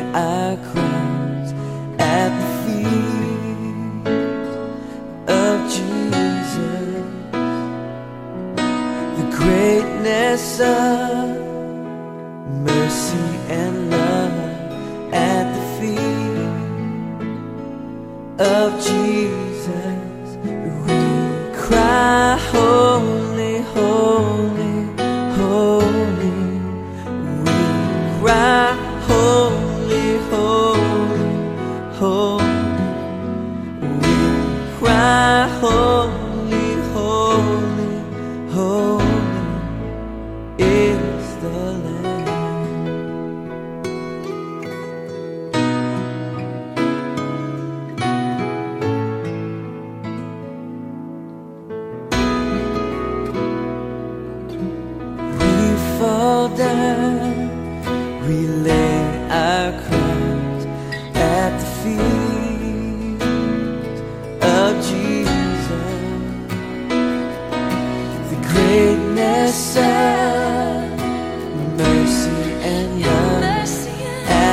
our crowns at the feet of Jesus. The greatness of mercy and love at the feet of Jesus. We cry, holy, holy, holy. We cry, holy, holy, holy. We cry, holy, holy, holy is the Lamb. We fall down, we lay our crowns at the feet of Jesus. The greatness of mercy and love at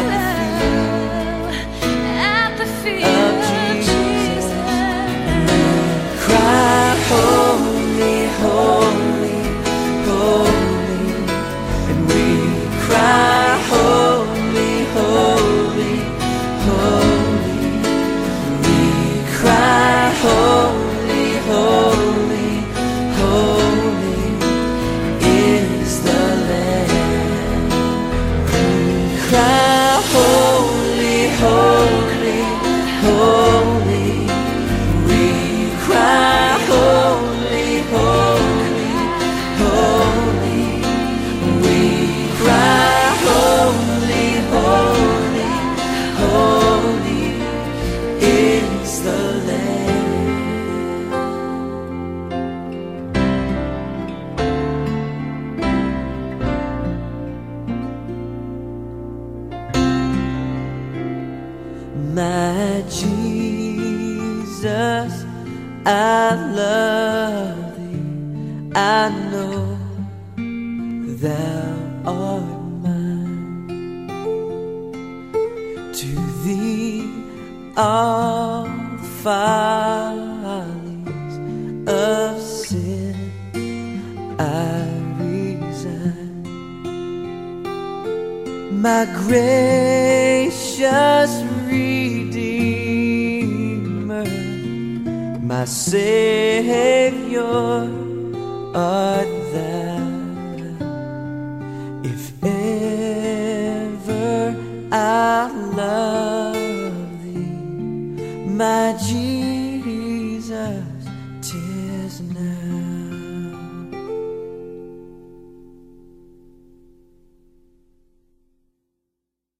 the feet of Jesus. And we cry, holy, holy, holy. And we cry, holy, holy, holy. We cry, holy, holy, holy is the Lamb. We cry, holy, holy, holy. We cry, holy, holy, holy. We cry, holy, holy, holy is the Lamb. My Jesus, I love thee. I know thou art mine. To thee all the follies of sin I resign. My gracious Redeemer, my Savior art thou. If ever I love thee, my Jesus, 'tis now.